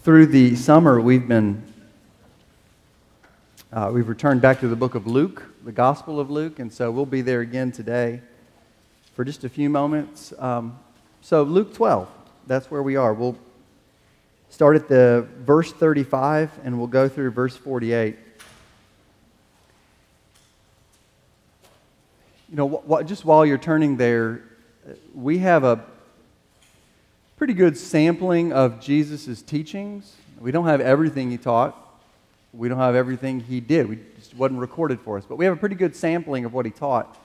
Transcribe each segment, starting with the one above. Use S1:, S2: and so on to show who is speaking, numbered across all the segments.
S1: Through the summer, we've returned back to the book of Luke, the Gospel of Luke, and so we'll be there again today for just a few moments. So Luke 12, that's where we are. We'll start at the verse 35, and we'll go through verse 48. You know, just while you're turning there, we have a pretty good sampling of Jesus' teachings. We don't have everything he taught. We don't have everything he did. It just wasn't recorded for us. But we have a pretty good sampling of what he taught.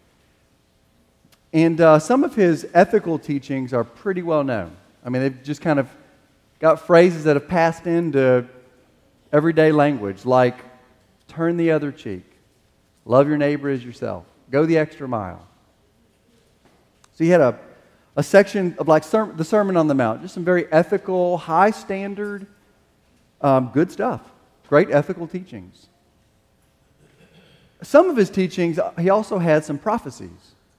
S1: And some of his ethical teachings are pretty well known. I mean, they've just kind of got phrases that have passed into everyday language, like turn the other cheek, love your neighbor as yourself, go the extra mile. So he had a section of like the Sermon on the Mount, just some very ethical, high standard, good stuff. Great ethical teachings. Some of his teachings, he also had some prophecies.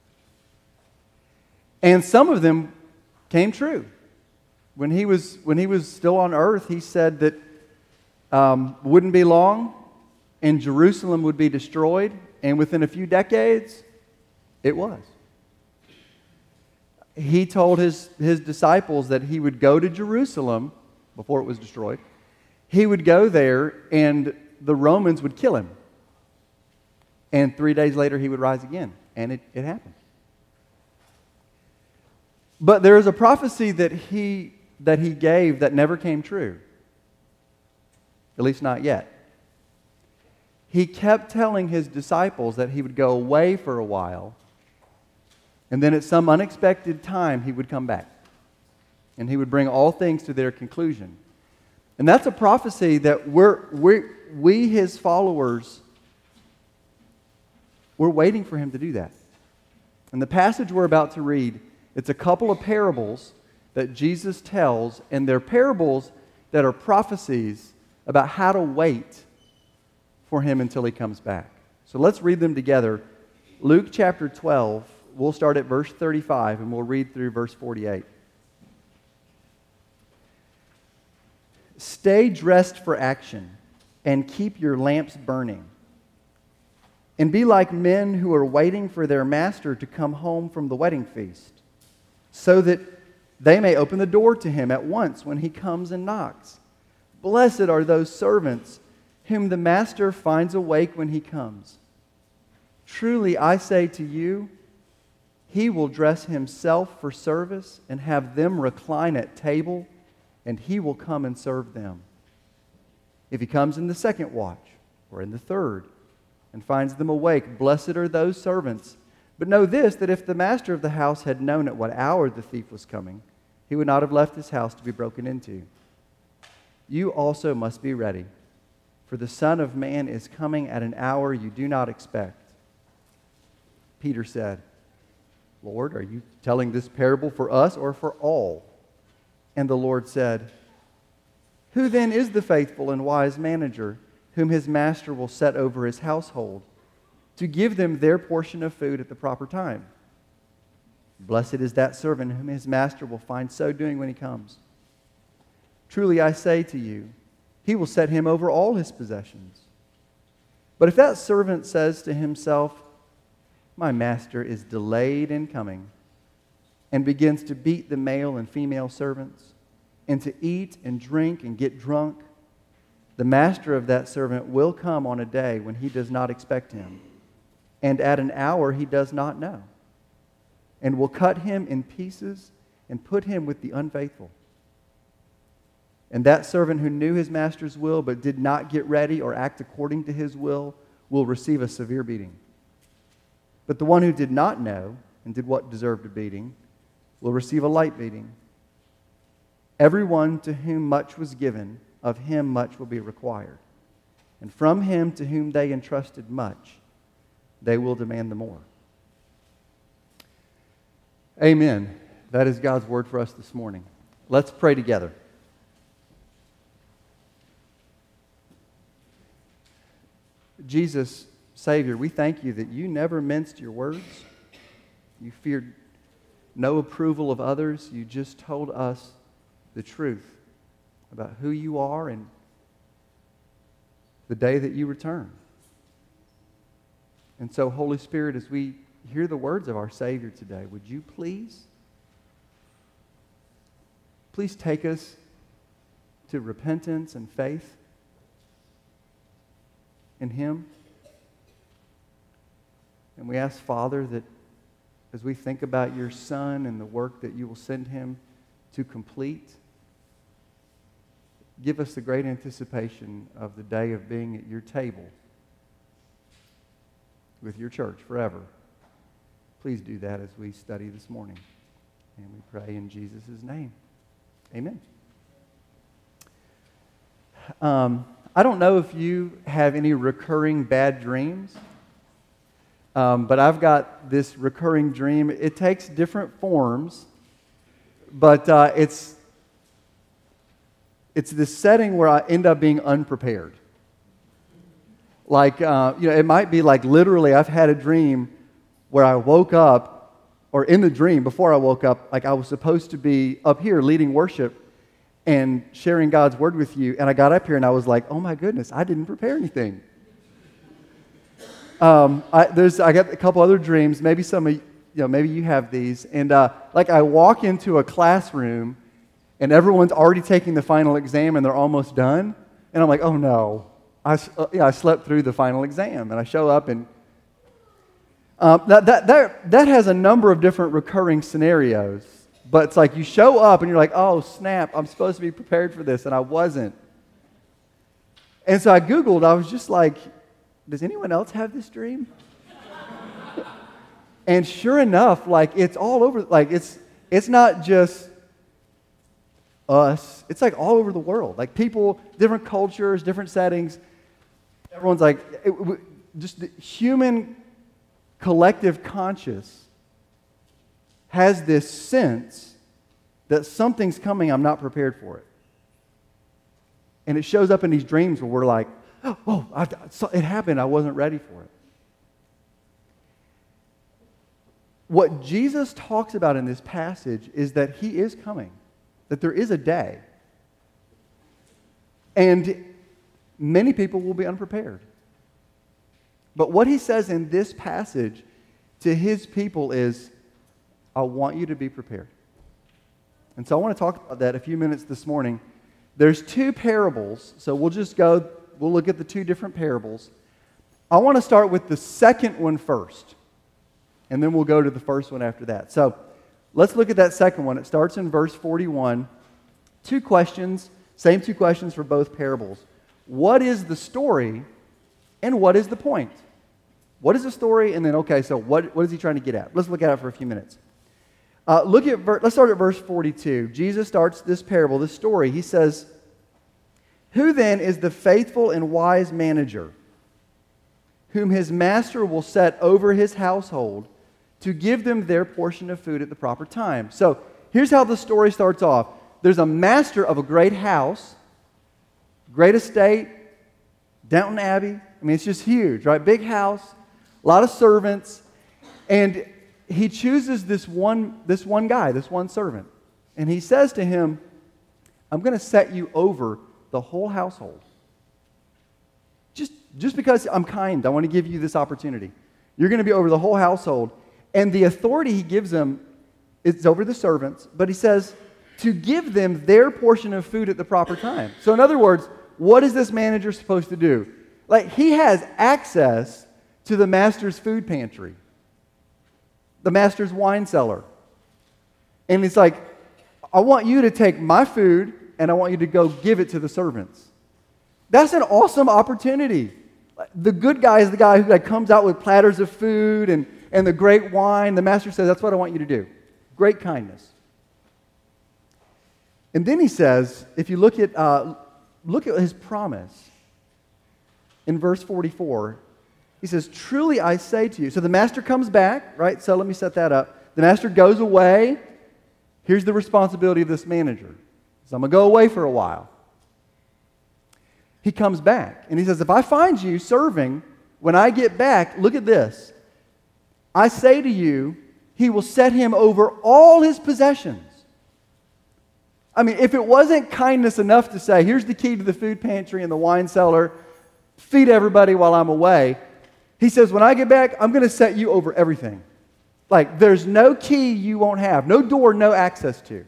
S1: And some of them came true. When he was still on earth, he said that wouldn't be long and Jerusalem would be destroyed. And within a few decades, it was. He told his disciples that he would go to Jerusalem before it was destroyed. He would go there and the Romans would kill him. And 3 days later he would rise again. And it happened. But there is a prophecy that he gave that never came true. At least not yet. He kept telling his disciples that he would go away for a while, and then at some unexpected time he would come back. And he would bring all things to their conclusion. And that's a prophecy that we his followers, we're waiting for him to do that. And the passage we're about to read, it's a couple of parables that Jesus tells, and they're parables that are prophecies about how to wait for him until he comes back. So let's read them together. Luke chapter 12, we'll start at verse 35, and we'll read through verse 48. Stay dressed for action, and keep your lamps burning. And be like men who are waiting for their master to come home from the wedding feast, so that they may open the door to him at once when he comes and knocks. Blessed are those servants whom the master finds awake when he comes. Truly, I say to you, he will dress himself for service and have them recline at table, and he will come and serve them. If he comes in the second watch or in the third and finds them awake, blessed are those servants. But know this, that if the master of the house had known at what hour the thief was coming, he would not have left his house to be broken into. You also must be ready, for the Son of Man is coming at an hour you do not expect. Peter said, Lord, are you telling this parable for us or for all? And the Lord said, Who then is the faithful and wise manager whom his master will set over his household to give them their portion of food at the proper time? Blessed is that servant whom his master will find so doing when he comes. Truly I say to you, he will set him over all his possessions. But if that servant says to himself, My master is delayed in coming, and begins to beat the male and female servants, and to eat and drink and get drunk, the master of that servant will come on a day when he does not expect him, and at an hour he does not know, and will cut him in pieces and put him with the unfaithful. And that servant who knew his master's will but did not get ready or act according to his will receive a severe beating. But the one who did not know and did what deserved a beating will receive a light beating. Everyone to whom much was given, of him much will be required. And from him to whom they entrusted much, they will demand the more. Amen. That is God's word for us this morning. Let's pray together. Jesus, Savior, we thank you that you never minced your words. You feared no approval of others. You just told us the truth. about who you are and the day that you return. And so, Holy Spirit, as we hear the words of our Savior today, would you please take us to repentance and faith in Him? And we ask, Father, that as we think about your Son and the work that you will send Him to complete, give us the great anticipation of the day of being at your table with your church forever. Please do that as we study this morning. And we pray in Jesus' name. Amen. I don't know if you have any recurring bad dreams, but I've got this recurring dream. It takes different forms, but it's this setting where I end up being unprepared. Like, it might be like literally I've had a dream where I woke up, or in the dream, before I woke up, like I was supposed to be up here leading worship and sharing God's word with you, and I got up here and I was like, oh my goodness, I didn't prepare anything. I got a couple other dreams, maybe some of maybe you have these, and like I walk into a classroom and everyone's already taking the final exam and they're almost done, and I'm like, oh no, I slept through the final exam, and I show up and that has a number of different recurring scenarios, but it's like you show up and you're like, oh snap, I'm supposed to be prepared for this, and I wasn't. And so I Googled, I was just like, does anyone else have this dream? And sure enough, like it's all over, like it's not just us, it's like all over the world. Like people, different cultures, different settings, everyone's like, just the human collective conscious has this sense that something's coming, I'm not prepared for it. And it shows up in these dreams where we're like, it happened, I wasn't ready for it. What Jesus talks about in this passage is that He is coming, that there is a day. And many people will be unprepared. But what He says in this passage to His people is, I want you to be prepared. And so I want to talk about that a few minutes this morning. There's two parables, so we'll look at the two different parables. I want to start with the second one first, and then we'll go to the first one after that. So let's look at that second one. It starts in verse 41. Two questions, same two questions for both parables. What is the story, and what is the point? What is the story, and then, okay, so what is He trying to get at? Let's look at it for a few minutes. Let's start at verse 42. Jesus starts this parable, this story. He says, "Who then is the faithful and wise manager, whom his master will set over his household to give them their portion of food at the proper time?" So here's how the story starts off. There's a master of a great house, great estate, Downton Abbey. I mean, it's just huge, right? Big house, a lot of servants, and he chooses this one guy, this one servant, and he says to him, "I'm going to set you over the whole household. Just because I'm kind, I want to give you this opportunity. You're going to be over the whole household." And the authority he gives them is over the servants, but he says to give them their portion of food at the proper time. So in other words, what is this manager supposed to do? Like, he has access to the master's food pantry, the master's wine cellar. And it's like, I want you to take my food and I want you to go give it to the servants. That's an awesome opportunity. The good guy is the guy who comes out with platters of food and the great wine. The master says, that's what I want you to do. Great kindness. And then he says, if you look at his promise in verse 44, he says, "Truly I say to you." So the master comes back, right? So let me set that up. The master goes away. Here's the responsibility of this manager. So I'm going to go away for a while. He comes back and he says, "If I find you serving, when I get back, look at this. I say to you, he will set him over all his possessions." I mean, if it wasn't kindness enough to say, here's the key to the food pantry and the wine cellar, feed everybody while I'm away, he says, when I get back, I'm going to set you over everything. Like, there's no key you won't have, no door, no access to.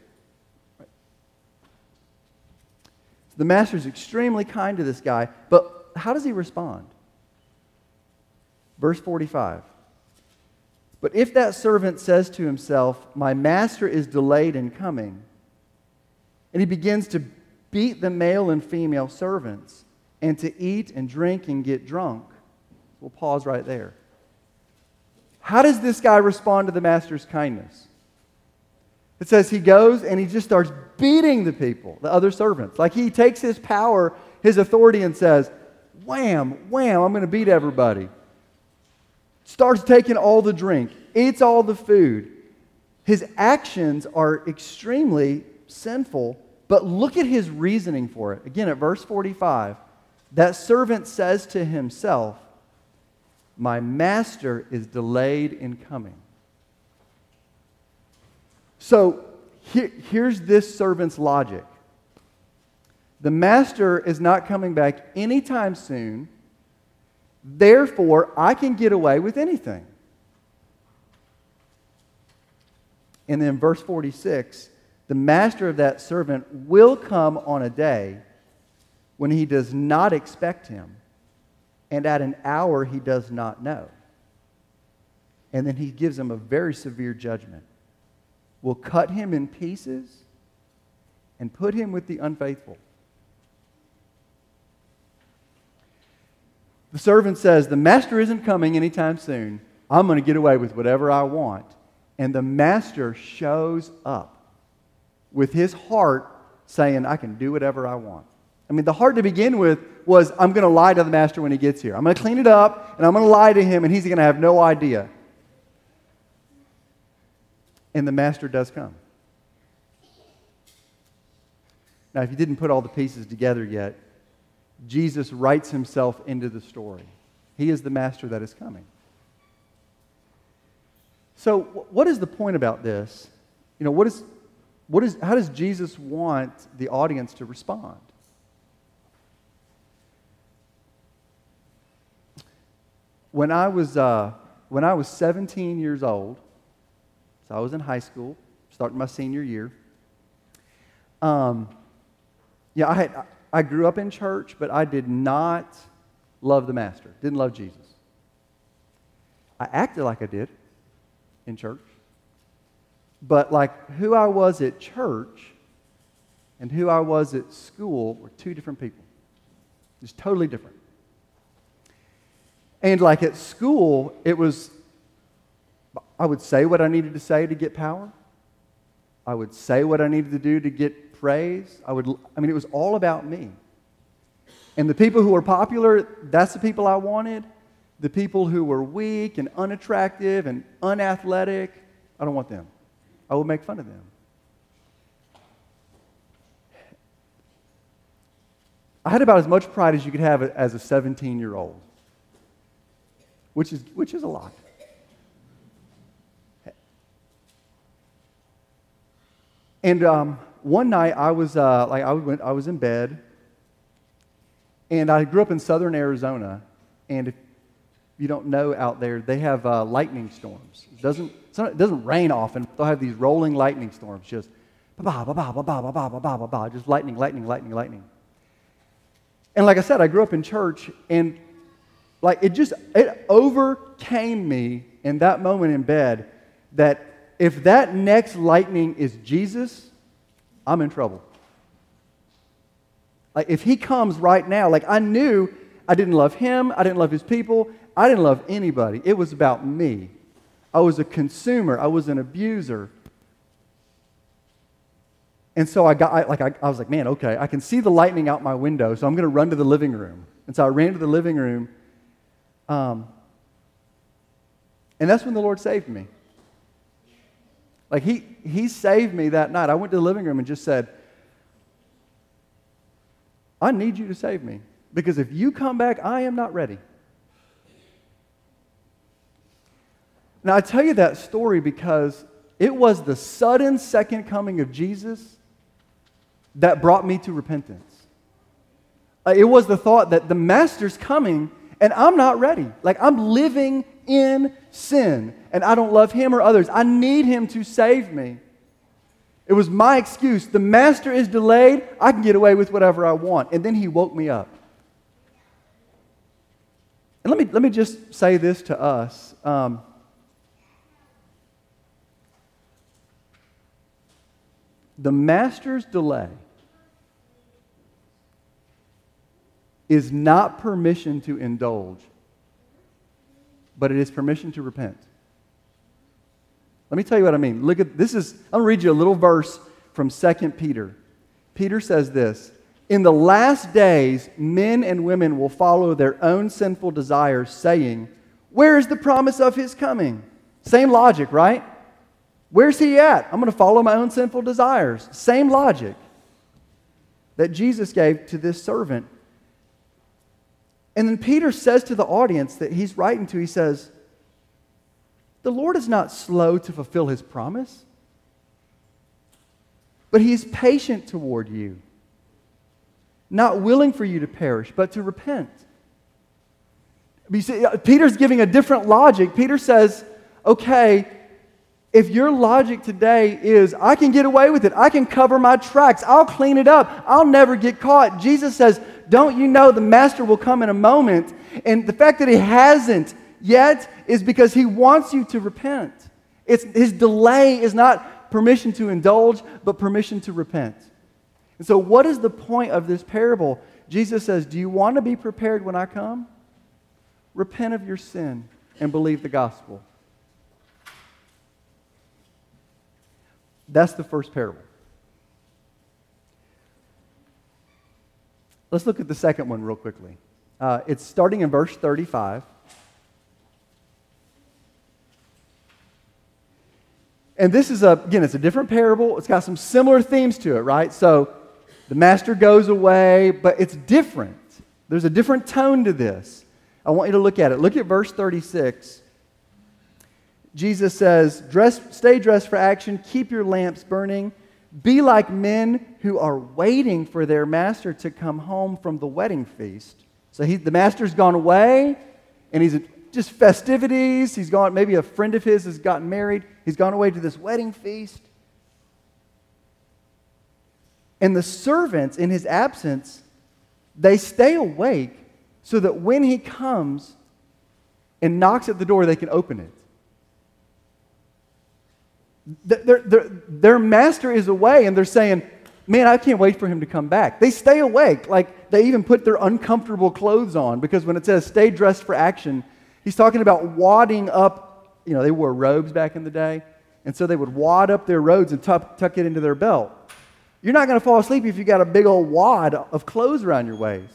S1: The master's extremely kind to this guy, but how does he respond? Verse 45. But if that servant says to himself, my master is delayed in coming, and he begins to beat the male and female servants, and to eat and drink and get drunk, we'll pause right there. How does this guy respond to the master's kindness? It says he goes and he just starts beating the people, the other servants. Like he takes his power, his authority, and says, wham, wham, I'm going to beat everybody. Starts taking all the drink, eats all the food. His actions are extremely sinful, but look at his reasoning for it. Again, at verse 45, that servant says to himself, my master is delayed in coming. So here's this servant's logic. The master is not coming back anytime soon. Therefore, I can get away with anything. And then verse 46, the master of that servant will come on a day when he does not expect him, and at an hour he does not know. And then he gives him a very severe judgment. Will cut him in pieces and put him with the unfaithful. The servant says, the master isn't coming anytime soon. I'm going to get away with whatever I want. And the master shows up with his heart saying, I can do whatever I want. I mean, the heart to begin with was, I'm going to lie to the master when he gets here. I'm going to clean it up, and I'm going to lie to him, and he's going to have no idea. And the master does come. Now, if you didn't put all the pieces together yet, Jesus writes himself into the story. He is the master that is coming. So, what is the point about this? You know, how does Jesus want the audience to respond? When I was 17 years old, so I was in high school, starting my senior year. I grew up in church, but I did not love the master. Didn't love Jesus. I acted like I did in church, but like who I was at church and who I was at school were two different people. Just totally different. And like at school, it was, I would say what I needed to say to get power. I would say what I needed to do to get praise. It was all about me. And the people who were popular, that's the people I wanted. The people who were weak and unattractive and unathletic, I don't want them. I would make fun of them. I had about as much pride as you could have as a 17-year-old, which is a lot. And one night I was in bed, and I grew up in southern Arizona, and if you don't know out there, they have lightning storms. It doesn't rain often. They'll have these rolling lightning storms, just ba ba ba ba ba ba ba ba ba ba ba, just lightning, lightning, lightning, lightning. And like I said, I grew up in church, and like it overcame me in that moment in bed that if that next lightning is Jesus, I'm in trouble. Like if he comes right now, like I knew I didn't love him, I didn't love his people, I didn't love anybody. It was about me. I was a consumer, I was an abuser. And so I was like, man, okay, I can see the lightning out my window, so I'm going to run to the living room. And so I ran to the living room, and that's when the Lord saved me. Like he saved me that night. I went to the living room and just said, I need you to save me, because if you come back, I am not ready. Now, I tell you that story because it was the sudden second coming of Jesus that brought me to repentance. It was the thought that the master's coming and I'm not ready. Like, I'm living in sin and I don't love him or others. I need him to save me. It was my excuse. The master is delayed. I can get away with whatever I want. And then he woke me up. And let me just say this to us. The master's delay is not permission to indulge, but it is permission to repent. Let me tell you what I mean. Look at this. I'm going to read you a little verse from 2 Peter. Peter says this: "In the last days, men and women will follow their own sinful desires, saying, 'Where is the promise of his coming?'" Same logic, right? Where's he at? I'm going to follow my own sinful desires. Same logic that Jesus gave to this servant. And then Peter says to the audience that he's writing to, he says, "The Lord is not slow to fulfill his promise, but he is patient toward you, not willing for you to perish, but to repent." You see, Peter's giving a different logic. Peter says, okay, if your logic today is, I can get away with it, I can cover my tracks, I'll clean it up, I'll never get caught. Jesus says, don't you know the master will come in a moment? And the fact that he hasn't yet is because he wants you to repent. His delay is not permission to indulge, but permission to repent. And so what is the point of this parable? Jesus says, do you want to be prepared when I come? Repent of your sin and believe the gospel. That's the first parable. Let's look at the second one real quickly. It's starting in verse 35. And this is, it's a different parable. It's got some similar themes to it, right? So the master goes away, but it's different. There's a different tone to this. I want you to look at it. Look at verse 36. Jesus says, stay dressed for action, keep your lamps burning, be like men who are waiting for their master to come home from the wedding feast. So the master's gone away, and he's just festivities. He's gone, maybe a friend of his has gotten married. He's gone away to this wedding feast. And the servants, in his absence, they stay awake so that when he comes and knocks at the door, they can open it. Their master is away, and they're saying, man, I can't wait for him to come back. They stay awake. Like, they even put their uncomfortable clothes on, because when it says stay dressed for action, he's talking about wadding up. You know, they wore robes back in the day, and so they would wad up their robes and tuck it into their belt. You're not going to fall asleep if you got a big old wad of clothes around your waist.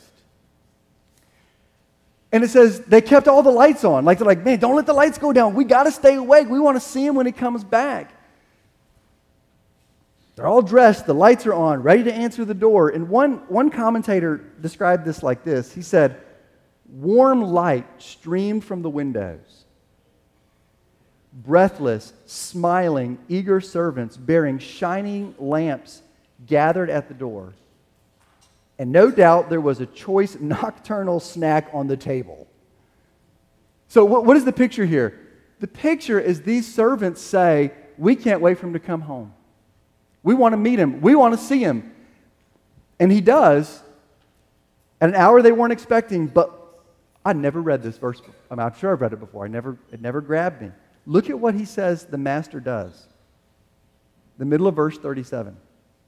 S1: And it says they kept all the lights on. Like, they're like, man, don't let the lights go down. We got to stay awake. We want to see him when he comes back. They're all dressed. The lights are on, ready to answer the door. And one commentator described this like this. He said, warm light streamed from the windows. Breathless, smiling, eager servants bearing shining lamps gathered at the door. And no doubt there was a choice nocturnal snack on the table. So what is the picture here? The picture is these servants say, we can't wait for him to come home. We want to meet him. We want to see him. And he does at an hour they weren't expecting, but I never read this verse. I'm sure I've read it before. It never grabbed me. Look at what he says the master does. The middle of verse 37.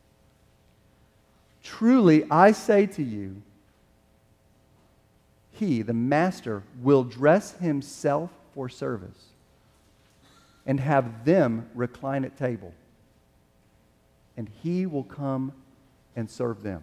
S1: Truly, I say to you, he, the master, will dress himself for service and have them recline at table, and he will come and serve them.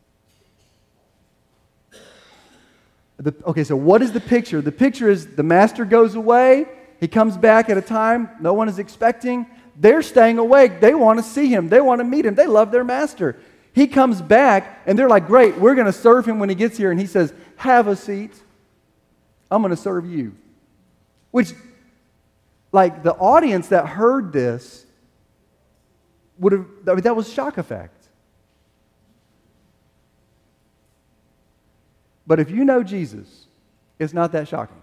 S1: Okay, so what is the picture? The picture is the master goes away. He comes back at a time no one is expecting. They're staying awake. They want to see him. They want to meet him. They love their master. He comes back, and they're like, great, we're going to serve him when he gets here. And he says, have a seat. I'm going to serve you. Which, like, the audience that heard this would have, that was shock effect. But if you know Jesus, it's not that shocking.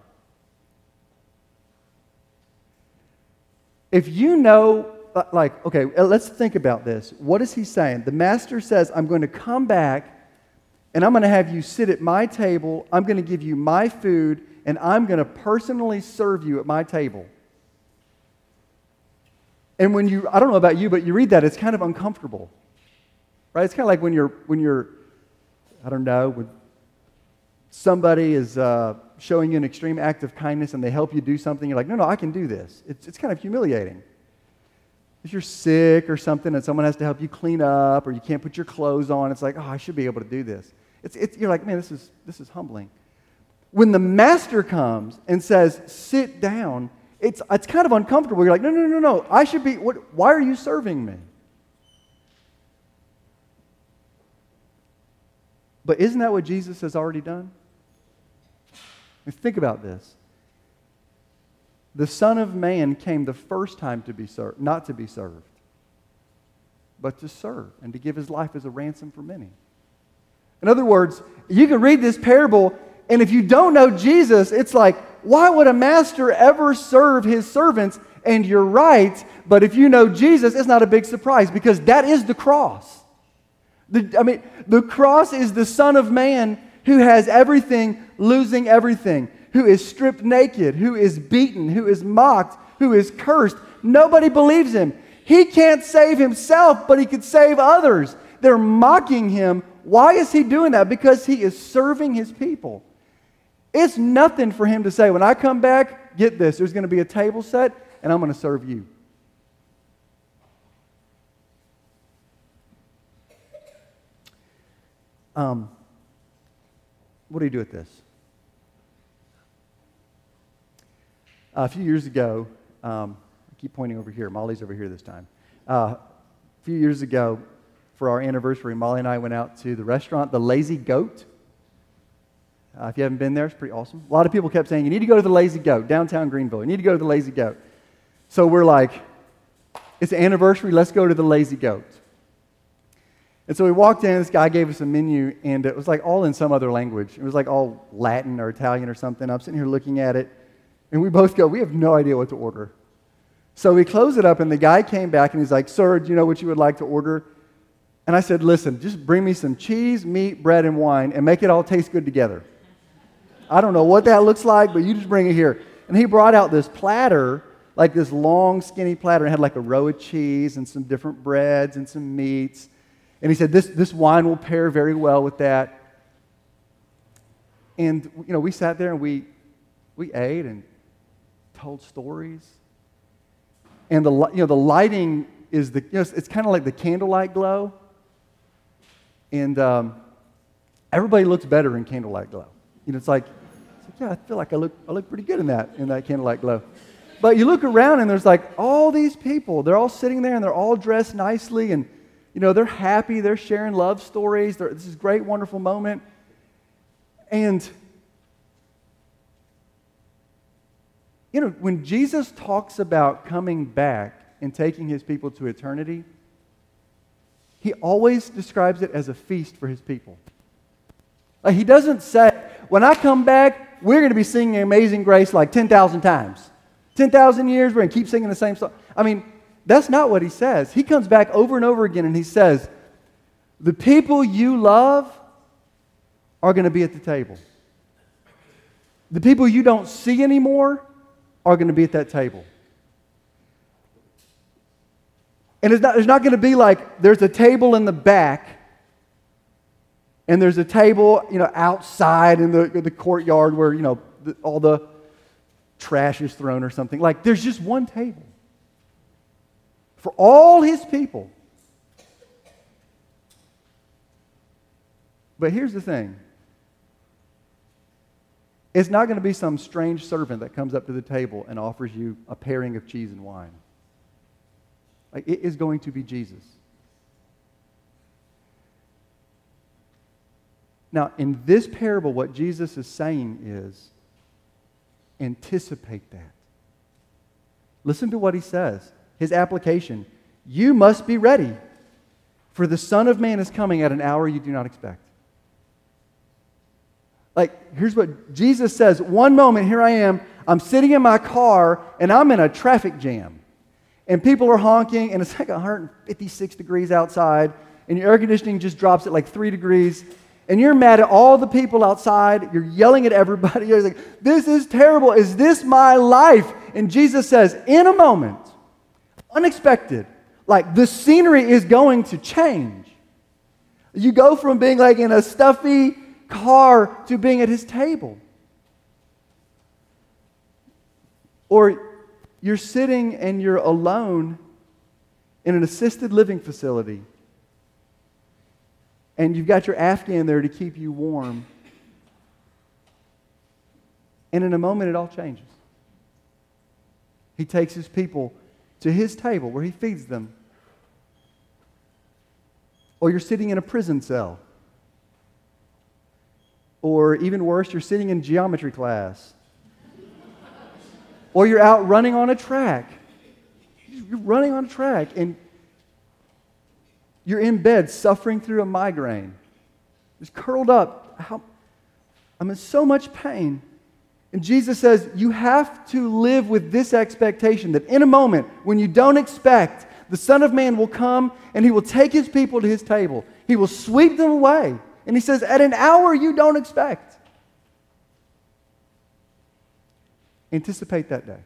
S1: If you know, like, okay, let's think about this. What is he saying? The master says, I'm going to come back and I'm going to have you sit at my table. I'm going to give you my food and I'm going to personally serve you at my table. And when you, I don't know about you, but you read that, it's kind of uncomfortable. Right? It's kind of like when you're, I don't know, when somebody is showing you an extreme act of kindness and they help you do something, you're like, no, I can do this. It's kind of humiliating. If you're sick or something and someone has to help you clean up or you can't put your clothes on, it's like, oh, I should be able to do this. You're like, man, this is humbling. When the master comes and says, sit down, it's kind of uncomfortable. You're like, no, I should be, why are you serving me? But isn't that what Jesus has already done? And think about this. The Son of Man came the first time to be served, not to be served, but to serve and to give his life as a ransom for many. In other words, you can read this parable, and if you don't know Jesus, it's like, why would a master ever serve his servants? And you're right, but if you know Jesus, it's not a big surprise because that is the cross. The cross is the Son of Man who has everything, losing everything, who is stripped naked, who is beaten, who is mocked, who is cursed. Nobody believes him. He can't save himself, but he could save others. They're mocking him. Why is he doing that? Because he is serving his people. It's nothing for him to say, when I come back, get this, there's going to be a table set, and I'm going to serve you. What do you do with this? A few years ago, I keep pointing over here. Molly's over here this time. A few years ago, for our anniversary, Molly and I went out to the restaurant, The Lazy Goat. If you haven't been there, it's pretty awesome. A lot of people kept saying, you need to go to The Lazy Goat, downtown Greenville. You need to go to The Lazy Goat. So we're like, it's an anniversary, let's go to The Lazy Goat. And so we walked in, this guy gave us a menu, and it was like all in some other language. It was like all Latin or Italian or something. I'm sitting here looking at it, and we both go, we have no idea what to order. So we close it up, and the guy came back, and he's like, sir, do you know what you would like to order? And I said, listen, just bring me some cheese, meat, bread, and wine, and make it all taste good together. I don't know what that looks like, but you just bring it here. And he brought out this platter, like this long, skinny platter, and had like a row of cheese and some different breads and some meats. And he said, this wine will pair very well with that. And, we sat there and we ate and told stories. And the lighting is it's kind of like the candlelight glow. And everybody looks better in candlelight glow. It's like, yeah, I feel like I look pretty good in that candlelight glow. But you look around and there's like all these people. They're all sitting there and they're all dressed nicely and they're happy. They're sharing love stories. This is a great, wonderful moment. And when Jesus talks about coming back and taking his people to eternity, he always describes it as a feast for his people. Like he doesn't say, when I come back, we're going to be singing Amazing Grace like 10,000 times. 10,000 years, we're going to keep singing the same song. I mean, that's not what he says. He comes back over and over again and he says, the people you love are going to be at the table. The people you don't see anymore are going to be at that table. And there's not going to be like there's a table in the back and there's a table, outside in the courtyard where, all the trash is thrown or something. Like there's just one table for all his people. But here's the thing. It's not going to be some strange servant that comes up to the table and offers you a pairing of cheese and wine. Like it is going to be Jesus. Now, in this parable, what Jesus is saying is, anticipate that. Listen to what he says. His application. You must be ready, for the Son of Man is coming at an hour you do not expect. Like, here's what Jesus says. One moment, here I am. I'm sitting in my car, and I'm in a traffic jam. And people are honking, and it's like 156 degrees outside, and your air conditioning just drops at like 3 degrees, and you're mad at all the people outside. You're yelling at everybody. You're like, this is terrible. Is this my life? And Jesus says, in a moment, unexpected, like the scenery is going to change. You go from being like in a stuffy car to being at his table. Or you're sitting and you're alone in an assisted living facility, and you've got your Afghan there to keep you warm. And in a moment, it all changes. He takes his people to his table where he feeds them. Or you're sitting in a prison cell. Or even worse, you're sitting in geometry class. Or you're out running on a track. You're running on a track and you're in bed suffering through a migraine. Just curled up. I'm in so much pain. And Jesus says, you have to live with this expectation that in a moment, when you don't expect, the Son of Man will come and he will take his people to his table. He will sweep them away. And he says, at an hour you don't expect. Anticipate that day.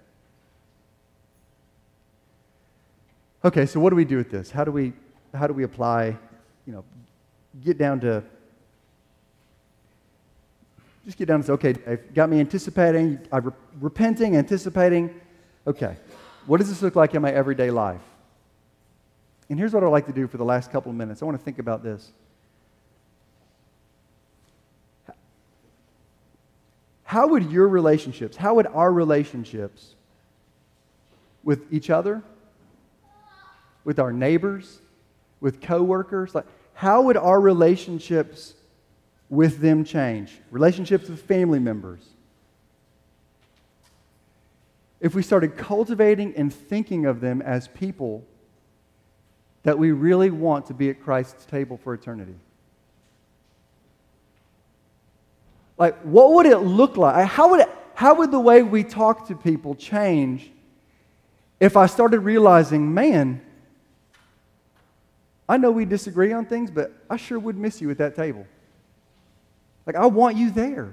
S1: Okay, so what do we do with this? How do we apply, get down to okay, Dave, got me anticipating, repenting, anticipating. Okay, what does this look like in my everyday life? And here's what I'd like to do for the last couple of minutes. I want to think about this. How would our relationships with each other, with our neighbors, with coworkers, how would our relationships with them change? Relationships with family members. If we started cultivating and thinking of them as people that we really want to be at Christ's table for eternity. Like, what would it look like? How would the way we talk to people change if I started realizing, man, I know we disagree on things, but I sure would miss you at that table. Like, I want you there.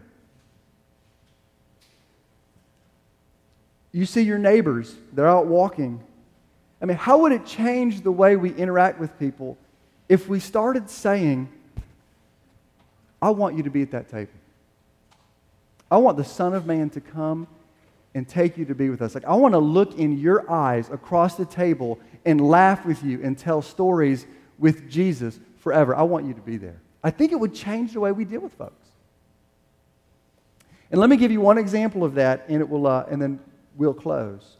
S1: You see your neighbors, they're out walking. I mean, how would it change the way we interact with people if we started saying, I want you to be at that table. I want the Son of Man to come and take you to be with us. Like, I want to look in your eyes across the table and laugh with you and tell stories with Jesus forever. I want you to be there. I think it would change the way we deal with folks. And let me give you one example of that, and and then we'll close.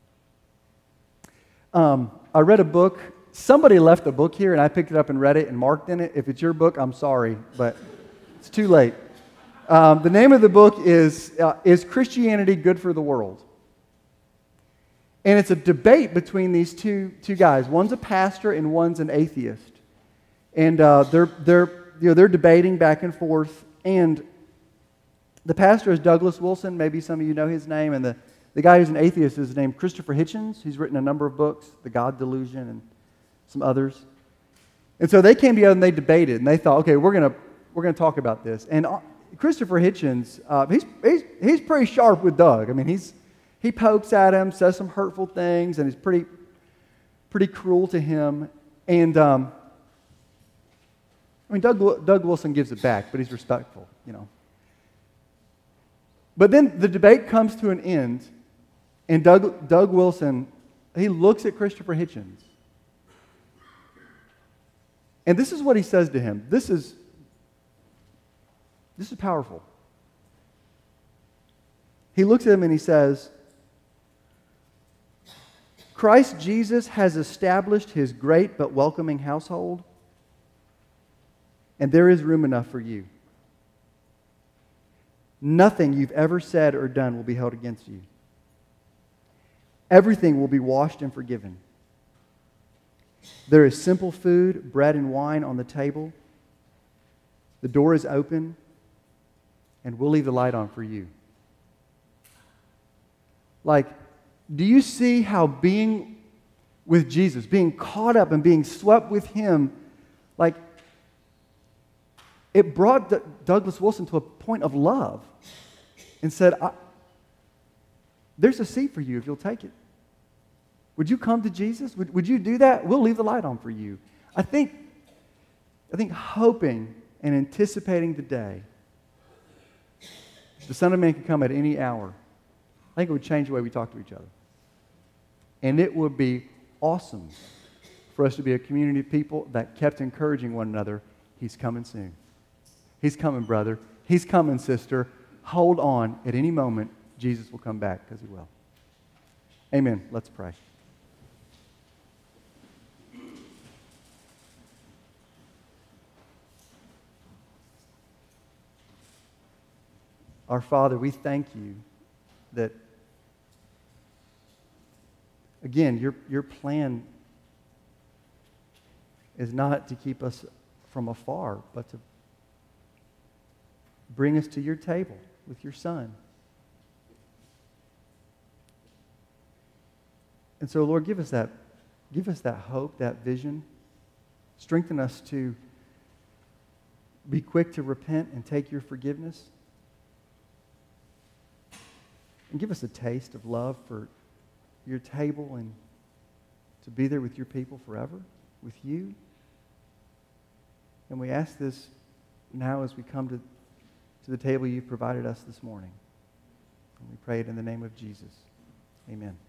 S1: I read a book. Somebody left a book here, and I picked it up and read it and marked in it. If it's your book, I'm sorry, but it's too late. The name of the book is Christianity Good for the World? And it's a debate between these two guys. One's a pastor and one's an atheist. And they're debating back and forth. And the pastor is Douglas Wilson. Maybe some of you know his name. And the guy who's an atheist is named Christopher Hitchens. He's written a number of books, The God Delusion and some others. And so they came together and they debated. And they thought, okay, we're gonna talk about this. And Christopher Hitchens, he's pretty sharp with Doug. I mean, he pokes at him, says some hurtful things, and he's pretty cruel to him. And Doug Wilson gives it back, but he's respectful, But then the debate comes to an end, and Doug Wilson, he looks at Christopher Hitchens, and this is what he says to him. This is powerful. He looks at him and he says, Christ Jesus has established his great but welcoming household, and there is room enough for you. Nothing you've ever said or done will be held against you. Everything will be washed and forgiven. There is simple food, bread and wine on the table. The door is open, and we'll leave the light on for you. Like, do you see how being with Jesus, being caught up and being swept with Him, like, it brought Douglas Wilson to a point of love and said, there's a seat for you if you'll take it. Would you come to Jesus? Would you do that? We'll leave the light on for you. I think hoping and anticipating the day the Son of Man can come at any hour, I think it would change the way we talk to each other. And it would be awesome for us to be a community of people that kept encouraging one another. He's coming soon. He's coming, brother. He's coming, sister. Hold on. At any moment, Jesus will come back, because He will. Amen. Let's pray. Our Father, we thank You that, again, your plan is not to keep us from afar, but to bring us to Your table with Your Son. And so, Lord, give us that hope, that vision. Strengthen us to be quick to repent and take Your forgiveness. And give us a taste of love for Your table and to be there with Your people forever, with You. And we ask this now as we come to the table You've provided us this morning. And we pray it in the name of Jesus. Amen.